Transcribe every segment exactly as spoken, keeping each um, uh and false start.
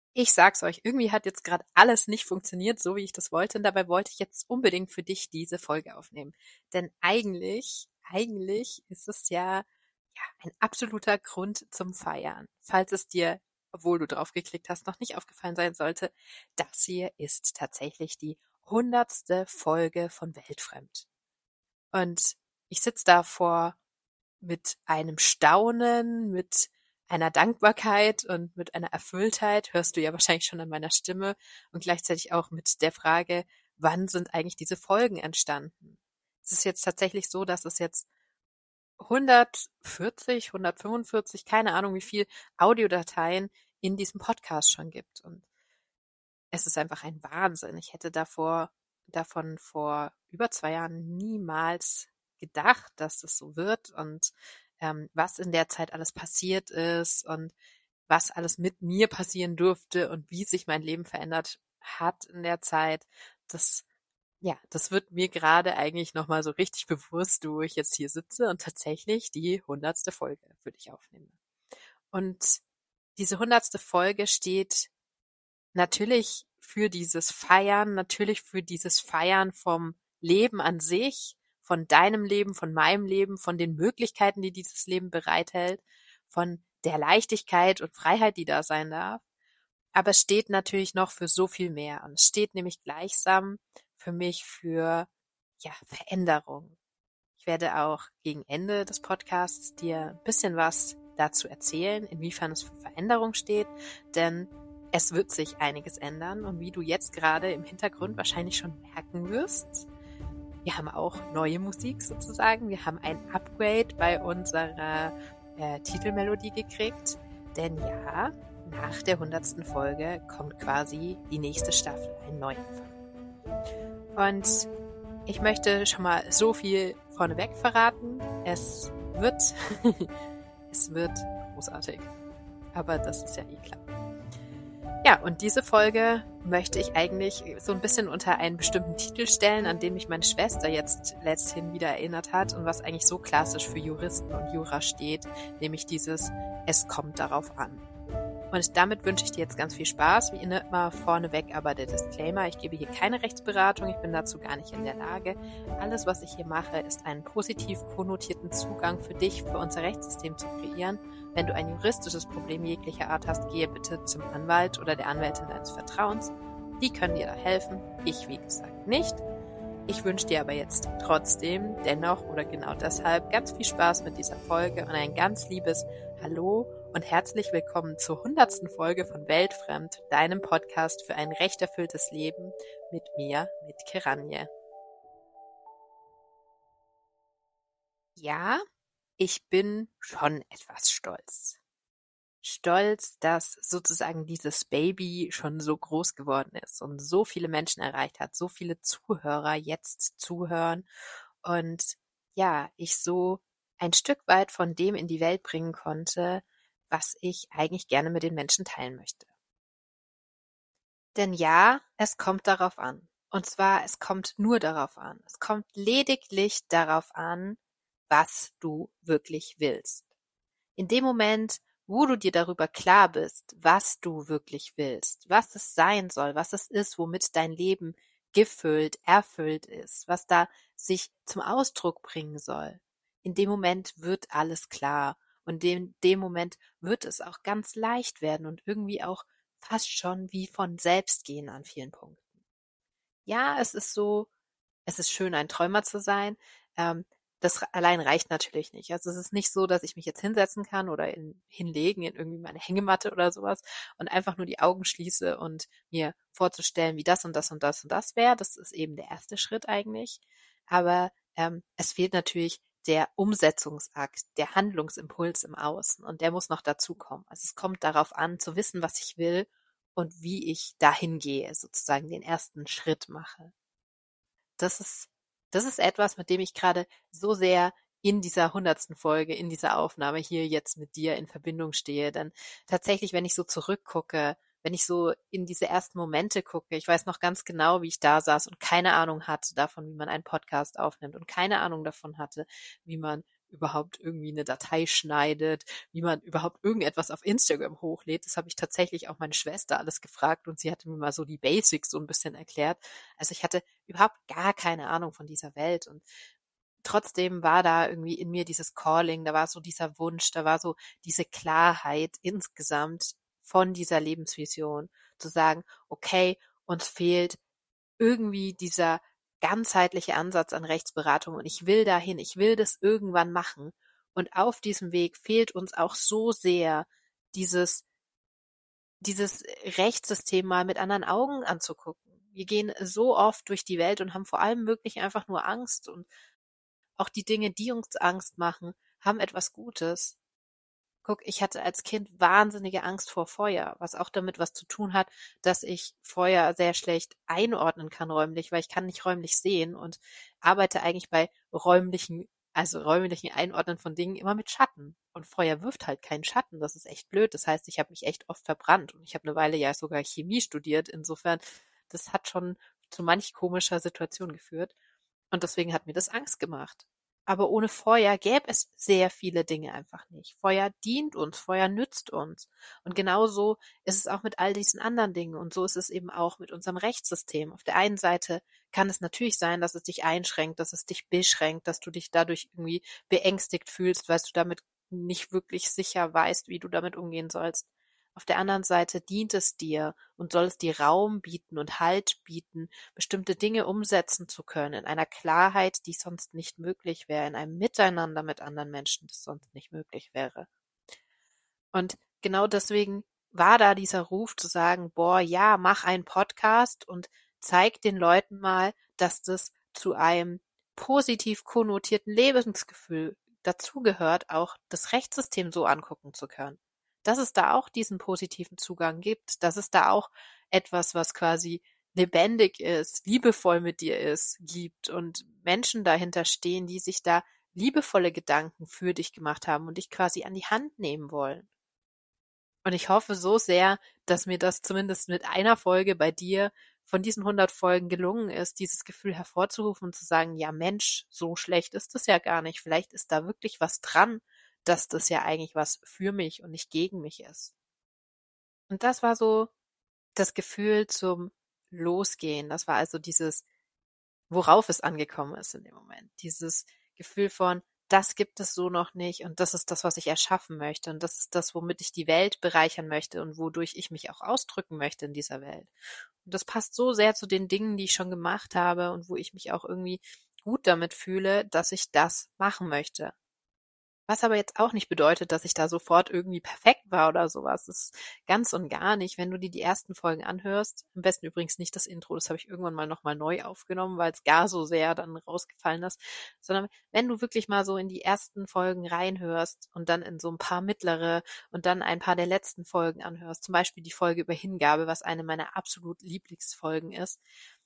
Ich sag's euch, irgendwie hat jetzt gerade alles nicht funktioniert, so wie ich das wollte. Und dabei wollte ich jetzt unbedingt für dich diese Folge aufnehmen. Denn eigentlich, eigentlich ist es ja, ja ein absoluter Grund zum Feiern. Falls es dir, obwohl du drauf geklickt hast, noch nicht aufgefallen sein sollte, das hier ist tatsächlich die hundertste Folge von Weltfremd. Und ich sitze davor mit einem Staunen, mit einer Dankbarkeit und mit einer Erfülltheit, hörst du ja wahrscheinlich schon an meiner Stimme, und gleichzeitig auch mit der Frage, wann sind eigentlich diese Folgen entstanden? Es ist jetzt tatsächlich so, dass es jetzt hundertvierzig, hundertfünfundvierzig, keine Ahnung wie viel Audiodateien in diesem Podcast schon gibt. Und es ist einfach ein Wahnsinn. Ich hätte davor, davon vor über zwei Jahren niemals gedacht, dass das so wird und ähm, was in der Zeit alles passiert ist und was alles mit mir passieren durfte und wie sich mein Leben verändert hat in der Zeit. Das, ja, das wird mir gerade eigentlich nochmal so richtig bewusst, wo ich jetzt hier sitze und tatsächlich die hundertste Folge für dich aufnehme. Und diese hundertste Folge steht natürlich für dieses Feiern, natürlich für dieses Feiern vom Leben an sich, von deinem Leben, von meinem Leben, von den Möglichkeiten, die dieses Leben bereithält, von der Leichtigkeit und Freiheit, die da sein darf. Aber es steht natürlich noch für so viel mehr. Und es steht nämlich gleichsam für mich für, ja, Veränderung. Ich werde auch gegen Ende des Podcasts dir ein bisschen was dazu erzählen, inwiefern es für Veränderung steht, denn es wird sich einiges ändern und wie du jetzt gerade im Hintergrund wahrscheinlich schon merken wirst, wir haben auch neue Musik sozusagen. Wir haben ein Upgrade bei unserer äh, Titelmelodie gekriegt, denn ja, nach der hundertsten Folge kommt quasi die nächste Staffel, ein Neuanfang. Und ich möchte schon mal so viel vorneweg verraten. Es wird, es wird großartig. Aber das ist ja eh klar. Ja, und diese Folge möchte ich eigentlich so ein bisschen unter einen bestimmten Titel stellen, an den mich meine Schwester jetzt letzthin wieder erinnert hat und was eigentlich so klassisch für Juristen und Jura steht, nämlich dieses Es kommt darauf an. Und damit wünsche ich dir jetzt ganz viel Spaß. Wie immer vorneweg aber der Disclaimer. Ich gebe hier keine Rechtsberatung. Ich bin dazu gar nicht in der Lage. Alles, was ich hier mache, ist einen positiv konnotierten Zugang für dich, für unser Rechtssystem zu kreieren. Wenn du ein juristisches Problem jeglicher Art hast, gehe bitte zum Anwalt oder der Anwältin deines Vertrauens. Die können dir da helfen. Ich, wie gesagt, nicht. Ich wünsche dir aber jetzt trotzdem, dennoch oder genau deshalb ganz viel Spaß mit dieser Folge und ein ganz liebes Hallo und herzlich willkommen zur hundertsten Folge von Weltfremd, deinem Podcast für ein recht erfülltes Leben mit mir, mit Keranje. Ja, ich bin schon etwas stolz. Stolz, dass sozusagen dieses Baby schon so groß geworden ist und so viele Menschen erreicht hat, so viele Zuhörer jetzt zuhören und ja, ich so ein Stück weit von dem in die Welt bringen konnte, was ich eigentlich gerne mit den Menschen teilen möchte. Denn ja, es kommt darauf an. Und zwar, es kommt nur darauf an. Es kommt lediglich darauf an, was du wirklich willst. In dem Moment, wo du dir darüber klar bist, was du wirklich willst, was es sein soll, was es ist, womit dein Leben gefüllt, erfüllt ist, was da sich zum Ausdruck bringen soll, in dem Moment wird alles klar und in dem Moment wird es auch ganz leicht werden und irgendwie auch fast schon wie von selbst gehen an vielen Punkten. Ja, es ist so, es ist schön, ein Träumer zu sein. Ähm, das allein reicht natürlich nicht. Also es ist nicht so, dass ich mich jetzt hinsetzen kann oder in, hinlegen in irgendwie meine Hängematte oder sowas und einfach nur die Augen schließe und mir vorzustellen, wie das und das und das und das wäre. Das ist eben der erste Schritt eigentlich. Aber ähm, es fehlt natürlich der Umsetzungsakt, der Handlungsimpuls im Außen und der muss noch dazukommen. Also es kommt darauf an, zu wissen, was ich will und wie ich dahin gehe, sozusagen den ersten Schritt mache. Das ist, das ist etwas, mit dem ich gerade so sehr in dieser hundertsten Folge, in dieser Aufnahme hier jetzt mit dir in Verbindung stehe. Denn tatsächlich, wenn ich so zurückgucke, wenn ich so in diese ersten Momente gucke, ich weiß noch ganz genau, wie ich da saß und keine Ahnung hatte davon, wie man einen Podcast aufnimmt und keine Ahnung davon hatte, wie man überhaupt irgendwie eine Datei schneidet, wie man überhaupt irgendetwas auf Instagram hochlädt. Das habe ich tatsächlich auch meine Schwester alles gefragt und sie hatte mir mal so die Basics so ein bisschen erklärt. Also ich hatte überhaupt gar keine Ahnung von dieser Welt und trotzdem war da irgendwie in mir dieses Calling, da war so dieser Wunsch, da war so diese Klarheit insgesamt von dieser Lebensvision, zu sagen, okay, uns fehlt irgendwie dieser ganzheitliche Ansatz an Rechtsberatung und ich will dahin, ich will das irgendwann machen. Und auf diesem Weg fehlt uns auch so sehr dieses, dieses Rechtssystem mal mit anderen Augen anzugucken. Wir gehen so oft durch die Welt und haben vor allem wirklich einfach nur Angst und auch die Dinge, die uns Angst machen, haben etwas Gutes. Guck, ich hatte als Kind wahnsinnige Angst vor Feuer, was auch damit was zu tun hat, dass ich Feuer sehr schlecht einordnen kann räumlich, weil ich kann nicht räumlich sehen und arbeite eigentlich bei räumlichen, also räumlichen Einordnen von Dingen immer mit Schatten. Und Feuer wirft halt keinen Schatten, das ist echt blöd. Das heißt, ich habe mich echt oft verbrannt und ich habe eine Weile ja sogar Chemie studiert. Insofern, das hat schon zu manch komischer Situation geführt. Und deswegen hat mir das Angst gemacht. Aber ohne Feuer gäbe es sehr viele Dinge einfach nicht. Feuer dient uns, Feuer nützt uns. Und genauso ist es auch mit all diesen anderen Dingen. Und so ist es eben auch mit unserem Rechtssystem. Auf der einen Seite kann es natürlich sein, dass es dich einschränkt, dass es dich beschränkt, dass du dich dadurch irgendwie beängstigt fühlst, weil du damit nicht wirklich sicher weißt, wie du damit umgehen sollst. Auf der anderen Seite dient es dir und soll es dir Raum bieten und Halt bieten, bestimmte Dinge umsetzen zu können, in einer Klarheit, die sonst nicht möglich wäre, in einem Miteinander mit anderen Menschen, das sonst nicht möglich wäre. Und genau deswegen war da dieser Ruf zu sagen, boah, ja, mach einen Podcast und zeig den Leuten mal, dass das zu einem positiv konnotierten Lebensgefühl dazugehört, auch das Rechtssystem so angucken zu können. Dass es da auch diesen positiven Zugang gibt, dass es da auch etwas, was quasi lebendig ist, liebevoll mit dir ist, gibt und Menschen dahinter stehen, die sich da liebevolle Gedanken für dich gemacht haben und dich quasi an die Hand nehmen wollen. Und ich hoffe so sehr, dass mir das zumindest mit einer Folge bei dir von diesen hundert Folgen gelungen ist, dieses Gefühl hervorzurufen und zu sagen, ja Mensch, so schlecht ist es ja gar nicht. Vielleicht ist da wirklich was dran, dass das ja eigentlich was für mich und nicht gegen mich ist. Und das war so das Gefühl zum Losgehen. Das war also dieses, worauf es angekommen ist in dem Moment. Dieses Gefühl von, das gibt es so noch nicht und das ist das, was ich erschaffen möchte und das ist das, womit ich die Welt bereichern möchte und wodurch ich mich auch ausdrücken möchte in dieser Welt. Und das passt so sehr zu den Dingen, die ich schon gemacht habe und wo ich mich auch irgendwie gut damit fühle, dass ich das machen möchte. Was aber jetzt auch nicht bedeutet, dass ich da sofort irgendwie perfekt war oder sowas. Das ist ganz und gar nicht. Wenn du dir die ersten Folgen anhörst, am besten übrigens nicht das Intro, das habe ich irgendwann mal nochmal neu aufgenommen, weil es gar so sehr dann rausgefallen ist, sondern wenn du wirklich mal so in die ersten Folgen reinhörst und dann in so ein paar mittlere und dann ein paar der letzten Folgen anhörst, zum Beispiel die Folge über Hingabe, was eine meiner absolut Lieblingsfolgen ist,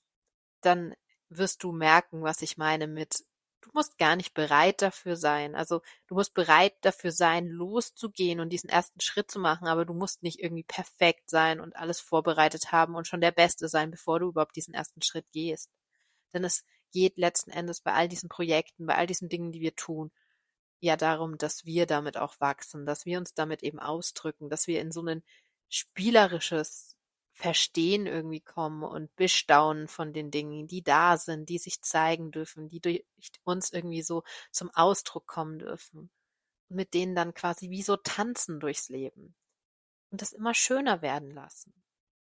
dann wirst du merken, was ich meine mit, du musst gar nicht bereit dafür sein. Also du musst bereit dafür sein, loszugehen und diesen ersten Schritt zu machen, aber du musst nicht irgendwie perfekt sein und alles vorbereitet haben und schon der Beste sein, bevor du überhaupt diesen ersten Schritt gehst. Denn es geht letzten Endes bei all diesen Projekten, bei all diesen Dingen, die wir tun, ja darum, dass wir damit auch wachsen, dass wir uns damit eben ausdrücken, dass wir in so ein spielerisches Verstehen irgendwie kommen und Bestaunen von den Dingen, die da sind, die sich zeigen dürfen, die durch uns irgendwie so zum Ausdruck kommen dürfen. Und mit denen dann quasi wie so tanzen durchs Leben und das immer schöner werden lassen.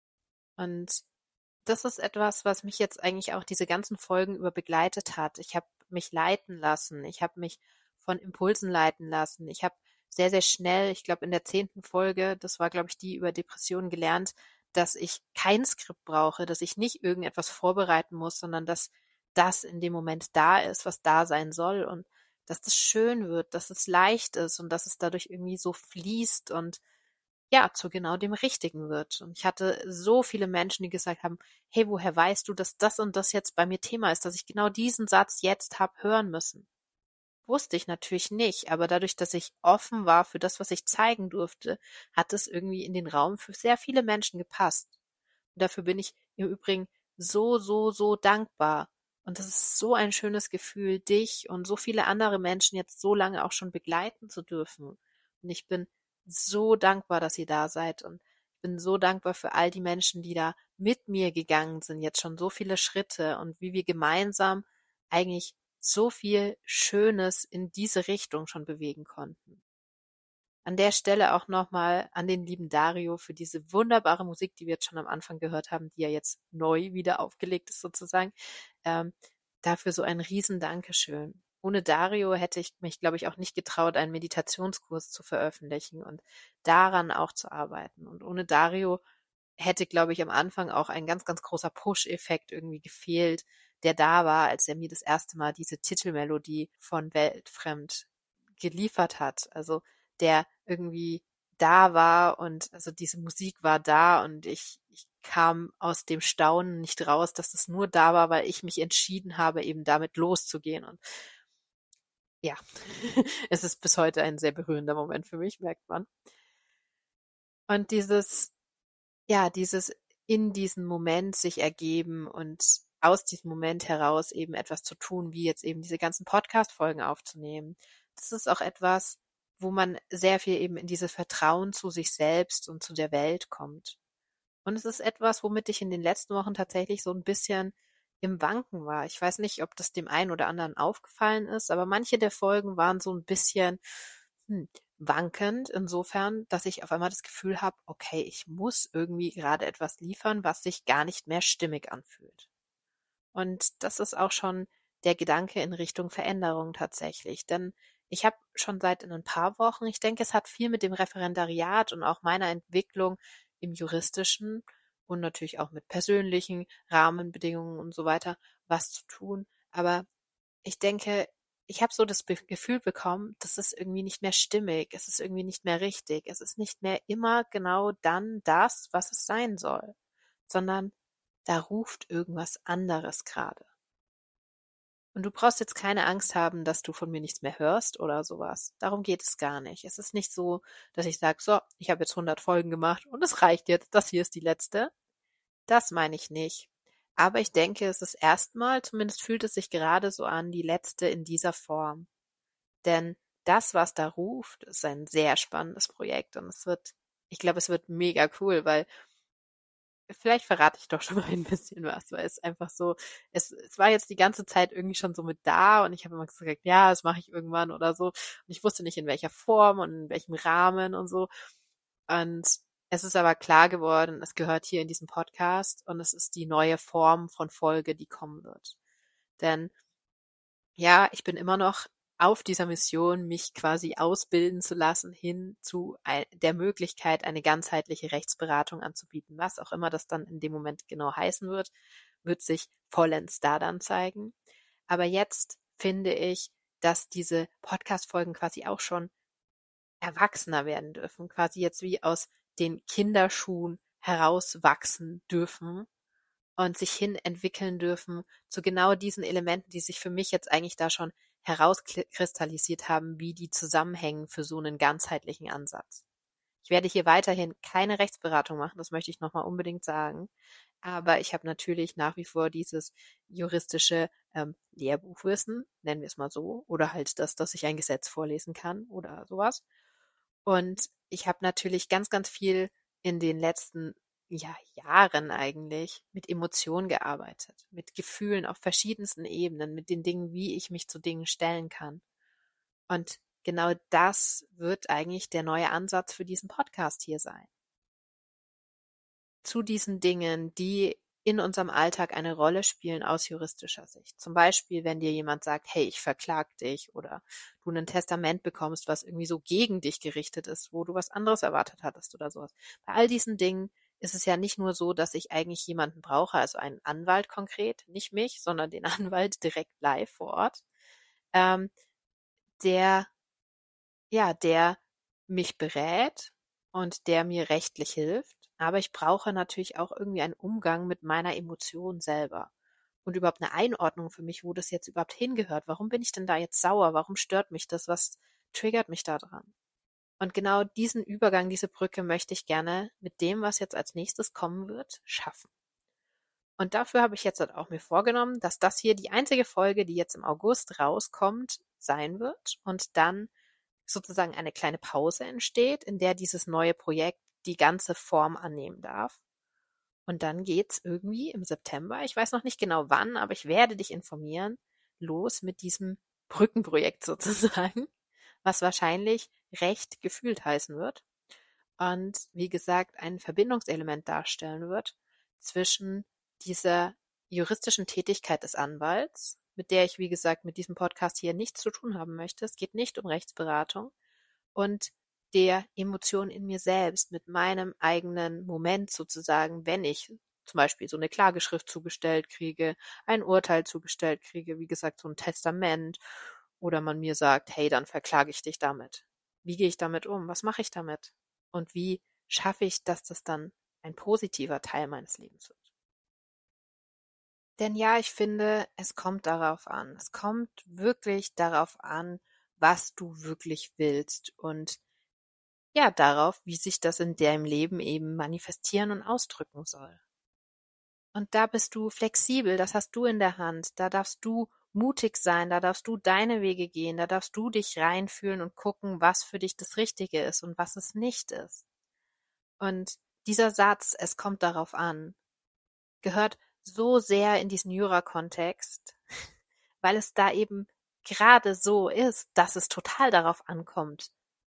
Und das ist etwas, was mich jetzt eigentlich auch diese ganzen Folgen über begleitet hat. Ich habe mich leiten lassen. Ich habe mich von Impulsen leiten lassen. Ich habe sehr, sehr schnell, ich glaube in der zehnten Folge, das war, glaube ich, die über Depressionen gelernt, dass ich kein Skript brauche, dass ich nicht irgendetwas vorbereiten muss, sondern dass das in dem Moment da ist, was da sein soll und dass das schön wird, dass es leicht ist und dass es dadurch irgendwie so fließt und ja, zu genau dem Richtigen wird. Und ich hatte so viele Menschen, die gesagt haben, hey, woher weißt du, dass das und das jetzt bei mir Thema ist, dass ich genau diesen Satz jetzt hab hören müssen? Wusste ich natürlich nicht, aber dadurch, dass ich offen war für das, was ich zeigen durfte, hat es irgendwie in den Raum für sehr viele Menschen gepasst. Und dafür bin ich im Übrigen so, so, so dankbar. Und das ist so ein schönes Gefühl, dich und so viele andere Menschen jetzt so lange auch schon begleiten zu dürfen. Und ich bin so dankbar, dass ihr da seid und ich bin so dankbar für all die Menschen, die da mit mir gegangen sind, jetzt schon so viele Schritte und wie wir gemeinsam eigentlich so viel Schönes in diese Richtung schon bewegen konnten. An der Stelle auch nochmal an den lieben Dario für diese wunderbare Musik, die wir jetzt schon am Anfang gehört haben, die ja jetzt neu wieder aufgelegt ist sozusagen. Ähm, dafür so ein riesen Dankeschön. Ohne Dario hätte ich mich, glaube ich, auch nicht getraut, einen Meditationskurs zu veröffentlichen und daran auch zu arbeiten. Und ohne Dario hätte, glaube ich, am Anfang auch ein ganz, ganz großer Push-Effekt irgendwie gefehlt, der da war, als er mir das erste Mal diese Titelmelodie von Weltfremd geliefert hat. Also der irgendwie da war und also diese Musik war da und ich, ich kam aus dem Staunen nicht raus, dass es nur da war, weil ich mich entschieden habe, eben damit loszugehen. Und ja, es ist bis heute ein sehr berührender Moment für mich, merkt man. Und dieses, ja, dieses in diesem Moment sich ergeben und aus diesem Moment heraus eben etwas zu tun, wie jetzt eben diese ganzen Podcast-Folgen aufzunehmen. Das ist auch etwas, wo man sehr viel eben in dieses Vertrauen zu sich selbst und zu der Welt kommt. Und es ist etwas, womit ich in den letzten Wochen tatsächlich so ein bisschen im Wanken war. Ich weiß nicht, ob das dem einen oder anderen aufgefallen ist, aber manche der Folgen waren so ein bisschen hm, wankend, insofern, dass ich auf einmal das Gefühl habe, okay, ich muss irgendwie gerade etwas liefern, was sich gar nicht mehr stimmig anfühlt. Und das ist auch schon der Gedanke in Richtung Veränderung tatsächlich. Denn ich habe schon seit ein paar Wochen, ich denke, es hat viel mit dem Referendariat und auch meiner Entwicklung im Juristischen und natürlich auch mit persönlichen Rahmenbedingungen und so weiter was zu tun. Aber ich denke, ich habe so das Be Gefühl bekommen, das ist irgendwie nicht mehr stimmig, es ist irgendwie nicht mehr richtig, es ist nicht mehr immer genau dann das, was es sein soll, sondern da ruft irgendwas anderes gerade. Und du brauchst jetzt keine Angst haben, dass du von mir nichts mehr hörst oder sowas. Darum geht es gar nicht. Es ist nicht so, dass ich sage, so, ich habe jetzt hundert Folgen gemacht und es reicht jetzt, das hier ist die letzte. Das meine ich nicht. Aber ich denke, es ist erstmal, zumindest fühlt es sich gerade so an, die letzte in dieser Form. Denn das, was da ruft, ist ein sehr spannendes Projekt und es wird, ich glaube, es wird mega cool, weil vielleicht verrate ich doch schon mal ein bisschen was, weil es einfach so, es, es war jetzt die ganze Zeit irgendwie schon so mit da und ich habe immer gesagt, ja, das mache ich irgendwann oder so. Und ich wusste nicht in welcher Form und in welchem Rahmen und so. Und es ist aber klar geworden, es gehört hier in diesem Podcast und es ist die neue Form von Folge, die kommen wird. Denn ja, ich bin immer noch auf dieser Mission, mich quasi ausbilden zu lassen, hin zu ei- der Möglichkeit, eine ganzheitliche Rechtsberatung anzubieten. Was auch immer das dann in dem Moment genau heißen wird, wird sich vollends da dann zeigen. Aber jetzt finde ich, dass diese Podcast-Folgen quasi auch schon erwachsener werden dürfen, quasi jetzt wie aus den Kinderschuhen herauswachsen dürfen und sich hin entwickeln dürfen zu genau diesen Elementen, die sich für mich jetzt eigentlich da schon herauskristallisiert haben, wie die zusammenhängen für so einen ganzheitlichen Ansatz. Ich werde hier weiterhin keine Rechtsberatung machen, das möchte ich nochmal unbedingt sagen. Aber ich habe natürlich nach wie vor dieses juristische ähm, Lehrbuchwissen, nennen wir es mal so, oder halt das, dass ich ein Gesetz vorlesen kann oder sowas. Und ich habe natürlich ganz, ganz viel in den letzten ja, Jahren eigentlich mit Emotionen gearbeitet, mit Gefühlen auf verschiedensten Ebenen, mit den Dingen, wie ich mich zu Dingen stellen kann. Und genau das wird eigentlich der neue Ansatz für diesen Podcast hier sein. Zu diesen Dingen, die in unserem Alltag eine Rolle spielen aus juristischer Sicht. Zum Beispiel, wenn dir jemand sagt, hey, ich verklag dich oder du ein Testament bekommst, was irgendwie so gegen dich gerichtet ist, wo du was anderes erwartet hattest oder sowas. Bei all diesen Dingen ist es ja nicht nur so, dass ich eigentlich jemanden brauche, also einen Anwalt konkret, nicht mich, sondern den Anwalt direkt live vor Ort, ähm, der, ja, der mich berät und der mir rechtlich hilft. Aber ich brauche natürlich auch irgendwie einen Umgang mit meiner Emotion selber und überhaupt eine Einordnung für mich, wo das jetzt überhaupt hingehört. Warum bin ich denn da jetzt sauer? Warum stört mich das? Was triggert mich da dran? Und genau diesen Übergang, diese Brücke möchte ich gerne mit dem, was jetzt als nächstes kommen wird, schaffen. Und dafür habe ich jetzt halt auch mir vorgenommen, dass das hier die einzige Folge, die jetzt im August rauskommt, sein wird und dann sozusagen eine kleine Pause entsteht, in der dieses neue Projekt die ganze Form annehmen darf. Und dann geht's irgendwie im September, ich weiß noch nicht genau wann, aber ich werde dich informieren, los mit diesem Brückenprojekt sozusagen, was wahrscheinlich recht gefühlt heißen wird und wie gesagt ein Verbindungselement darstellen wird zwischen dieser juristischen Tätigkeit des Anwalts, mit der ich, wie gesagt, mit diesem Podcast hier nichts zu tun haben möchte. Es geht nicht um Rechtsberatung und der Emotion in mir selbst, mit meinem eigenen Moment sozusagen, wenn ich zum Beispiel so eine Klageschrift zugestellt kriege, ein Urteil zugestellt kriege, wie gesagt, so ein Testament oder man mir sagt, hey, dann verklage ich dich damit. Wie gehe ich damit um? Was mache ich damit? Und wie schaffe ich, dass das dann ein positiver Teil meines Lebens wird? Denn ja, ich finde, es kommt darauf an. Es kommt wirklich darauf an, was du wirklich willst und ja, darauf, wie sich das in deinem Leben eben manifestieren und ausdrücken soll. Und da bist du flexibel, das hast du in der Hand, da darfst du mutig sein, da darfst du deine Wege gehen, da darfst du dich reinfühlen und gucken, was für dich das Richtige ist und was es nicht ist. Und dieser Satz, es kommt darauf an, gehört so sehr in diesen Jura-Kontext, weil es da eben gerade so ist, dass es total darauf ankommt,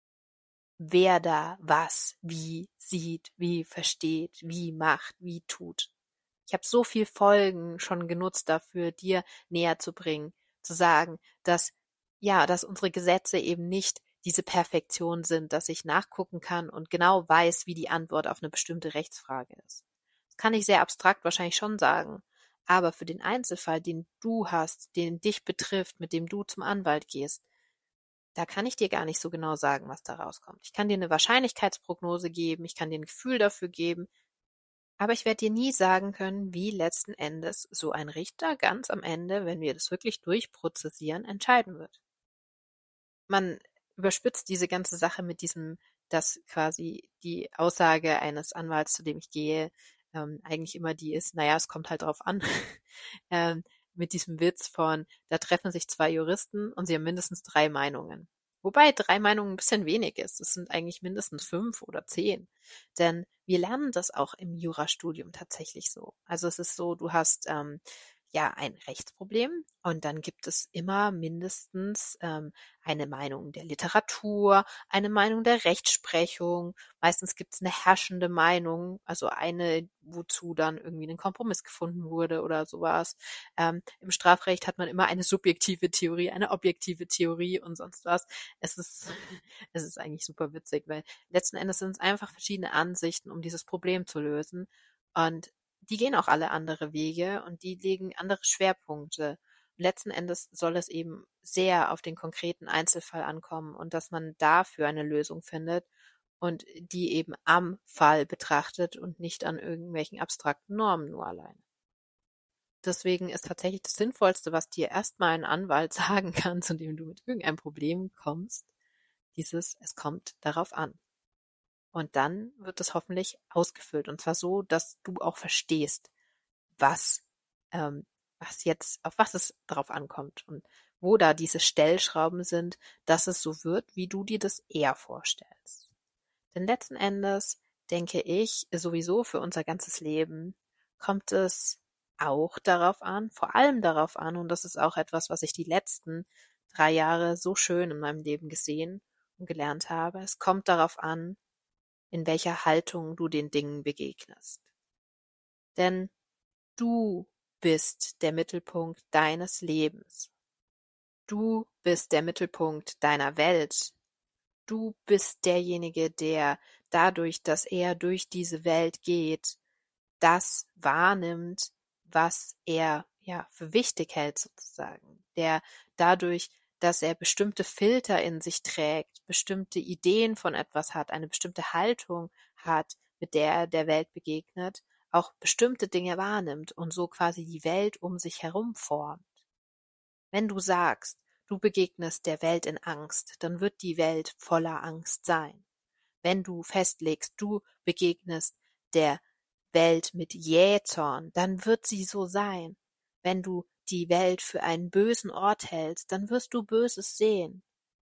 wer da was, wie sieht, wie versteht, wie macht, wie tut. Ich habe so viel Folgen schon genutzt dafür, dir näher zu bringen, zu sagen, dass ja, dass unsere Gesetze eben nicht diese Perfektion sind, dass ich nachgucken kann und genau weiß, wie die Antwort auf eine bestimmte Rechtsfrage ist. Das kann ich sehr abstrakt wahrscheinlich schon sagen, aber für den Einzelfall, den du hast, den dich betrifft, mit dem du zum Anwalt gehst, da kann ich dir gar nicht so genau sagen, was da rauskommt. Ich kann dir eine Wahrscheinlichkeitsprognose geben, ich kann dir ein Gefühl dafür geben, aber ich werde dir nie sagen können, wie letzten Endes so ein Richter ganz am Ende, wenn wir das wirklich durchprozessieren, entscheiden wird. Man überspitzt diese ganze Sache mit diesem, dass quasi die Aussage eines Anwalts, zu dem ich gehe, ähm, eigentlich immer die ist, naja, es kommt halt drauf an. ähm, mit diesem Witz von, da treffen sich zwei Juristen und sie haben mindestens drei Meinungen. Wobei drei Meinungen ein bisschen wenig ist. Es sind eigentlich mindestens fünf oder zehn. Denn wir lernen das auch im Jurastudium tatsächlich so. Also es ist so, du hast ähm, ja ein Rechtsproblem und dann gibt es immer mindestens ähm, eine Meinung der Literatur, eine Meinung der Rechtsprechung. Meistens gibt es eine herrschende Meinung, also eine, wozu dann irgendwie ein Kompromiss gefunden wurde oder sowas. Ähm, im Strafrecht hat man immer eine subjektive Theorie, eine objektive Theorie und sonst was. Es ist, es ist eigentlich super witzig, weil letzten Endes sind es einfach verschiedene Ansichten, um dieses Problem zu lösen. Und die gehen auch alle andere Wege und die legen andere Schwerpunkte. Letzten Endes soll es eben sehr auf den konkreten Einzelfall ankommen und dass man dafür eine Lösung findet und die eben am Fall betrachtet und nicht an irgendwelchen abstrakten Normen nur allein. Deswegen ist tatsächlich das Sinnvollste, was dir erstmal ein Anwalt sagen kann, zu dem du mit irgendeinem Problem kommst, dieses, es kommt darauf an. Und dann wird es hoffentlich ausgefüllt und zwar so, dass du auch verstehst, was, ähm, was jetzt, auf was es drauf ankommt und wo da diese Stellschrauben sind, dass es so wird, wie du dir das eher vorstellst. Denn letzten Endes denke ich, sowieso für unser ganzes Leben kommt es auch darauf an, vor allem darauf an, und das ist auch etwas, was ich die letzten drei Jahre so schön in meinem Leben gesehen und gelernt habe, es kommt darauf an, in welcher Haltung du den Dingen begegnest. Denn du bist der Mittelpunkt deines Lebens. Du bist der Mittelpunkt deiner Welt. Du bist derjenige, der dadurch, dass er durch diese Welt geht, das wahrnimmt, was er ja für wichtig hält sozusagen. Der dadurch, dass er bestimmte Filter in sich trägt, bestimmte Ideen von etwas hat, eine bestimmte Haltung hat, mit der er der Welt begegnet, auch bestimmte Dinge wahrnimmt und so quasi die Welt um sich herum formt. Wenn du sagst, du begegnest der Welt in Angst, dann wird die Welt voller Angst sein. Wenn du festlegst, du begegnest der Welt mit Jähzorn, dann wird sie so sein. Wenn du die Welt für einen bösen Ort hältst, dann wirst du Böses sehen.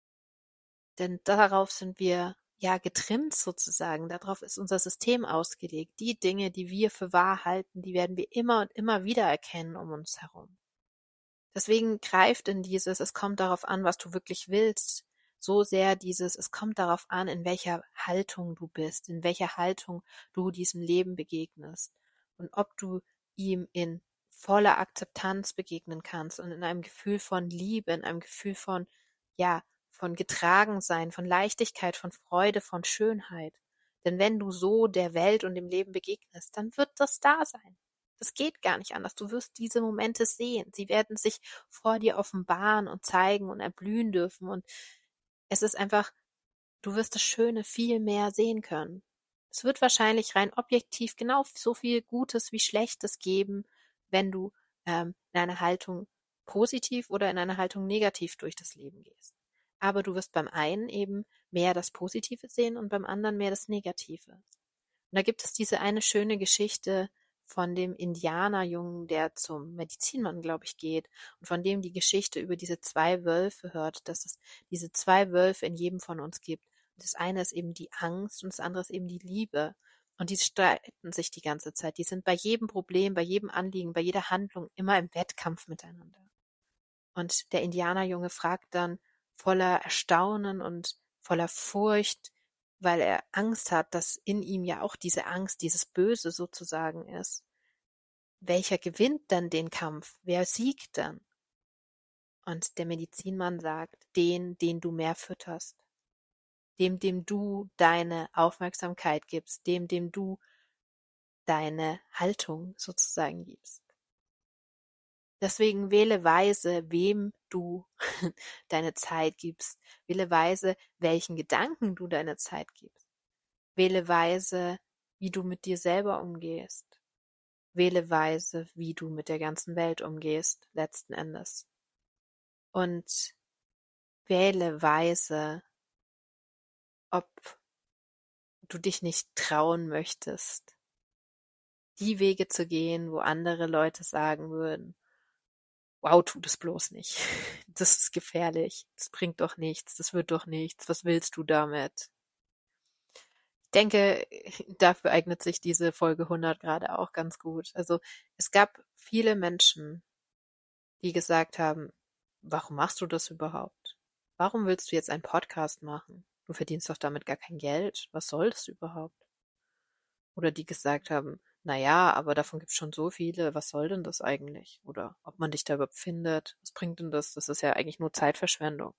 Denn darauf sind wir ja getrimmt sozusagen, darauf ist unser System ausgelegt. Die Dinge, die wir für wahr halten, die werden wir immer und immer wieder erkennen um uns herum. Deswegen greift in dieses, es kommt darauf an, was du wirklich willst, so sehr dieses, es kommt darauf an, in welcher Haltung du bist, in welcher Haltung du diesem Leben begegnest und ob du ihm in voller Akzeptanz begegnen kannst und in einem Gefühl von Liebe, in einem Gefühl von, ja, von Getragensein, von Leichtigkeit, von Freude, von Schönheit. Denn wenn du so der Welt und dem Leben begegnest, dann wird das da sein. Das geht gar nicht anders. Du wirst diese Momente sehen. Sie werden sich vor dir offenbaren und zeigen und erblühen dürfen. Und es ist einfach, du wirst das Schöne viel mehr sehen können. Es wird wahrscheinlich rein objektiv genau so viel Gutes wie Schlechtes geben, wenn du ähm, in einer Haltung positiv oder in einer Haltung negativ durch das Leben gehst. Aber du wirst beim einen eben mehr das Positive sehen und beim anderen mehr das Negative. Und da gibt es diese eine schöne Geschichte von dem Indianerjungen, der zum Medizinmann, glaube ich, geht und von dem die Geschichte über diese zwei Wölfe hört, dass es diese zwei Wölfe in jedem von uns gibt. Und das eine ist eben die Angst und das andere ist eben die Liebe. Und die streiten sich die ganze Zeit. Die sind bei jedem Problem, bei jedem Anliegen, bei jeder Handlung immer im Wettkampf miteinander. Und der Indianerjunge fragt dann voller Erstaunen und voller Furcht, weil er Angst hat, dass in ihm ja auch diese Angst, dieses Böse sozusagen ist. Welcher gewinnt dann den Kampf? Wer siegt dann? Und der Medizinmann sagt, den, den du mehr fütterst. Dem, dem du deine Aufmerksamkeit gibst, dem, dem du deine Haltung sozusagen gibst. Deswegen wähle weise, wem du deine Zeit gibst. Wähle weise, welchen Gedanken du deine Zeit gibst. Wähle weise, wie du mit dir selber umgehst. Wähle weise, wie du mit der ganzen Welt umgehst, letzten Endes. Und wähle weise, ob du dich nicht trauen möchtest, die Wege zu gehen, wo andere Leute sagen würden, wow, tu das bloß nicht. Das ist gefährlich. Das bringt doch nichts. Das wird doch nichts. Was willst du damit? Ich denke, dafür eignet sich diese Folge hundert gerade auch ganz gut. Also es gab viele Menschen, die gesagt haben, warum machst du das überhaupt? Warum willst du jetzt einen Podcast machen? Du verdienst doch damit gar kein Geld. Was soll das überhaupt? Oder die gesagt haben, na ja, aber davon gibt's schon so viele, was soll denn das eigentlich? Oder ob man dich da überhaupt findet, was bringt denn das? Das ist ja eigentlich nur Zeitverschwendung.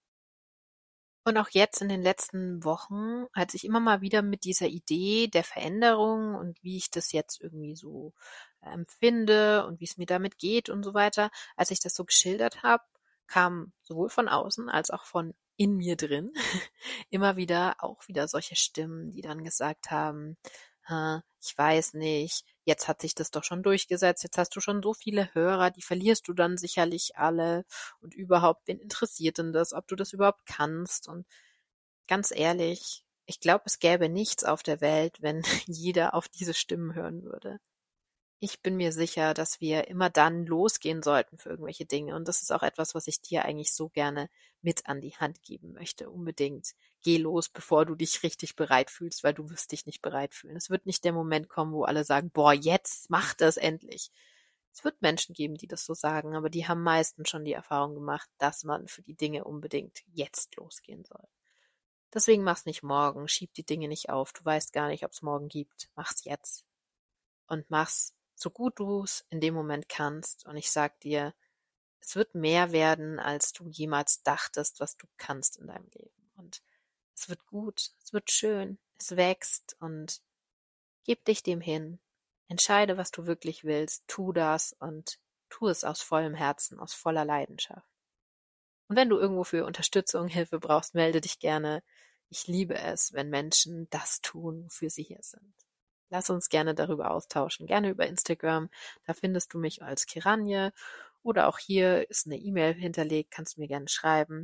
Und auch jetzt in den letzten Wochen, als ich immer mal wieder mit dieser Idee der Veränderung und wie ich das jetzt irgendwie so empfinde und wie es mir damit geht und so weiter, als ich das so geschildert habe, kam sowohl von außen als auch von in mir drin immer wieder auch wieder solche Stimmen, die dann gesagt haben, "Hm, ich weiß nicht, jetzt hat sich das doch schon durchgesetzt, jetzt hast du schon so viele Hörer, die verlierst du dann sicherlich alle und überhaupt, wen interessiert denn das, ob du das überhaupt kannst?" Und ganz ehrlich, ich glaube, es gäbe nichts auf der Welt, wenn jeder auf diese Stimmen hören würde. Ich bin mir sicher, dass wir immer dann losgehen sollten für irgendwelche Dinge. Und das ist auch etwas, was ich dir eigentlich so gerne mit an die Hand geben möchte. Unbedingt. Geh los, bevor du dich richtig bereit fühlst, weil du wirst dich nicht bereit fühlen. Es wird nicht der Moment kommen, wo alle sagen, boah, jetzt mach das endlich. Es wird Menschen geben, die das so sagen, aber die haben meistens schon die Erfahrung gemacht, dass man für die Dinge unbedingt jetzt losgehen soll. Deswegen mach's nicht morgen, schieb die Dinge nicht auf. Du weißt gar nicht, ob es morgen gibt. Mach's jetzt. Und mach's so gut du es in dem Moment kannst. Und ich sag dir, es wird mehr werden, als du jemals dachtest, was du kannst in deinem Leben. Und es wird gut, es wird schön, es wächst und gib dich dem hin. Entscheide, was du wirklich willst, tu das und tu es aus vollem Herzen, aus voller Leidenschaft. Und wenn du irgendwo für Unterstützung, Hilfe brauchst, melde dich gerne. Ich liebe es, wenn Menschen das tun, wofür sie hier sind. Lass uns gerne darüber austauschen, gerne über Instagram. Da findest du mich als Kiranje oder auch hier ist eine E-Mail hinterlegt, kannst du mir gerne schreiben.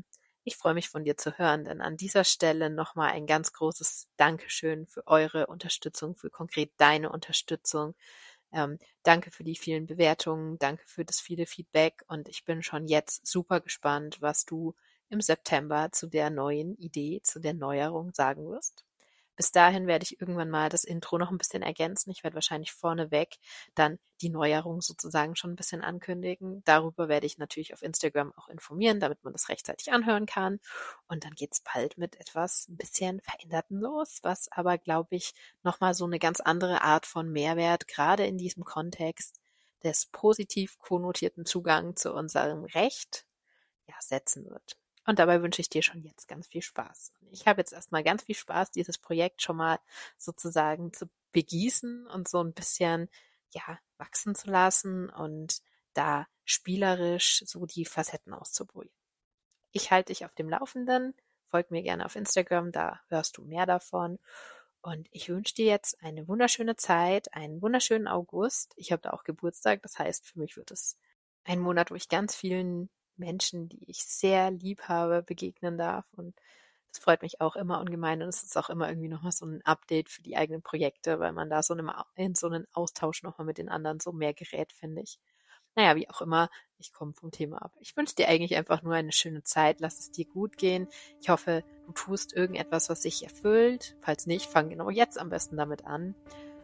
Ich freue mich von dir zu hören, denn an dieser Stelle nochmal ein ganz großes Dankeschön für eure Unterstützung, für konkret deine Unterstützung. Ähm, danke für die vielen Bewertungen, danke für das viele Feedback und ich bin schon jetzt super gespannt, was du im September zu der neuen Idee, zu der Neuerung sagen wirst. Bis dahin werde ich irgendwann mal das Intro noch ein bisschen ergänzen. Ich werde wahrscheinlich vorneweg dann die Neuerung sozusagen schon ein bisschen ankündigen. Darüber werde ich natürlich auf Instagram auch informieren, damit man das rechtzeitig anhören kann. Und dann geht's bald mit etwas ein bisschen Veränderten los, was aber, glaube ich, nochmal so eine ganz andere Art von Mehrwert, gerade in diesem Kontext des positiv konnotierten Zugangs zu unserem Recht, ja, setzen wird. Und dabei wünsche ich dir schon jetzt ganz viel Spaß. Ich habe jetzt erstmal ganz viel Spaß, dieses Projekt schon mal sozusagen zu begießen und so ein bisschen, ja, wachsen zu lassen und da spielerisch so die Facetten auszuprobieren. Ich halte dich auf dem Laufenden. Folg mir gerne auf Instagram, da hörst du mehr davon. Und ich wünsche dir jetzt eine wunderschöne Zeit, einen wunderschönen August. Ich habe da auch Geburtstag, das heißt, für mich wird es ein Monat, wo ich ganz vielen Menschen, die ich sehr lieb habe, begegnen darf. Und das freut mich auch immer ungemein. Und es ist auch immer irgendwie nochmal so ein Update für die eigenen Projekte, weil man da so in so einen Austausch nochmal mit den anderen so mehr gerät, finde ich. Naja, wie auch immer, ich komme vom Thema ab. Ich wünsche dir eigentlich einfach nur eine schöne Zeit. Lass es dir gut gehen. Ich hoffe, du tust irgendetwas, was dich erfüllt. Falls nicht, fang genau jetzt am besten damit an.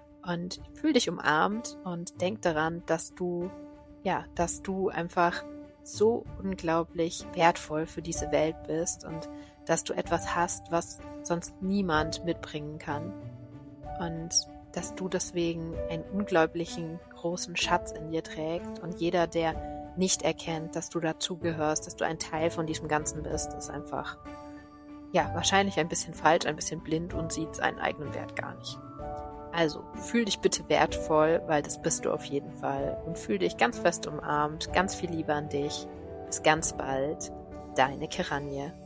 Und fühl dich umarmt und denk daran, dass du, ja, dass du einfach so unglaublich wertvoll für diese Welt bist und dass du etwas hast, was sonst niemand mitbringen kann und dass du deswegen einen unglaublichen großen Schatz in dir trägst und jeder, der nicht erkennt, dass du dazugehörst, dass du ein Teil von diesem Ganzen bist, ist einfach, ja, wahrscheinlich ein bisschen falsch, ein bisschen blind und sieht seinen eigenen Wert gar nicht. Also, fühl dich bitte wertvoll, weil das bist du auf jeden Fall. Und fühl dich ganz fest umarmt, ganz viel Liebe an dich. Bis ganz bald, deine Keranje.